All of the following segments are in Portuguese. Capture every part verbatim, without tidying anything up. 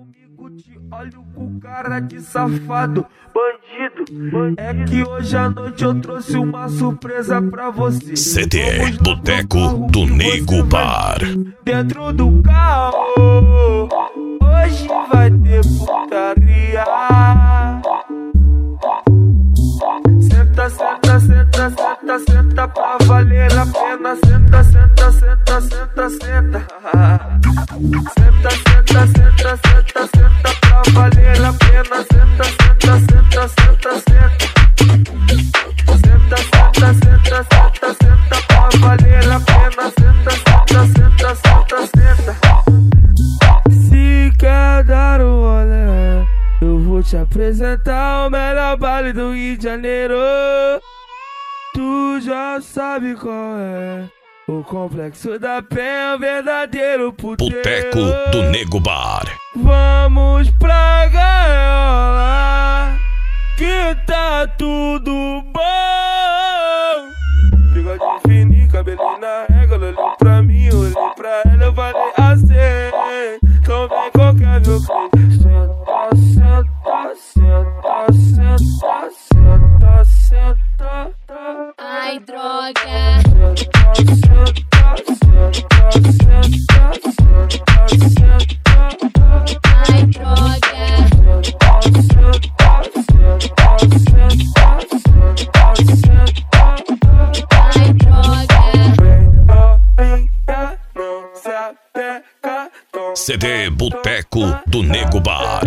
comigo, te olho com cara de safado, bandido. É que hoje à noite eu trouxe uma surpresa pra você. C D Boteco do Nego Bar. Dentro do carro, hoje vai ter putaria. Senta, senta, senta, senta, senta pra valer a pena. Senta, senta, senta, senta, senta. Senta, senta, senta, senta, senta pra valer a pena. Senta, senta, senta, senta, senta. Senta, senta, senta, senta, senta pra valer a pena. Senta, senta, senta, senta, senta. Se quer dar um rolê, eu vou te apresentar o melhor baile do Rio de Janeiro. Tu já sabe qual é. O Complexo da Penha, verdadeiro puteiro. Boteco do Nego Bar. Vamos pra gaiola, que tá tudo bom. Bigode fininho, cabelinho na régua. Ela olhou pra mim, olhei pra ela, eu falei assim: então vem qualquer meu cliente. Senta, senta, senta, senta, senta, senta. Ai, droga. Ai, droga. Ai, droga. C D Boteco do Nego Bar.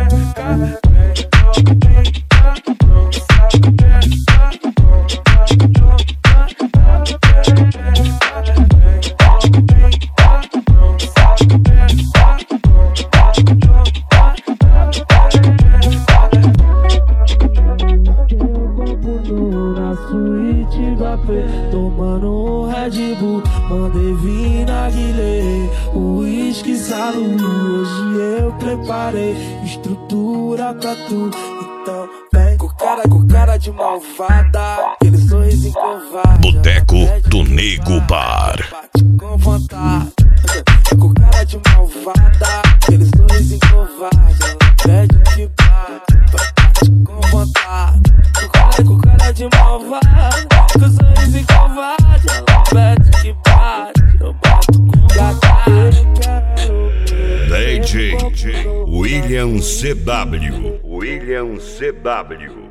Tomando um Red Bull, mandei vir na Guilherme, o uísque saludo. Hoje eu preparei estrutura pra tu. Então vem com cara, com cara de malvada, aquele sorriso covarde. Boteco do Nego Bar. Bate com vontade, com cara de malvada, aquele sorriso covarde. Ela pede que bate, bate com vontade, com cara, com cara de malvada, com sorriso covarde. Ela pede que bate, eu bato com vontade. D J William C W. William C W.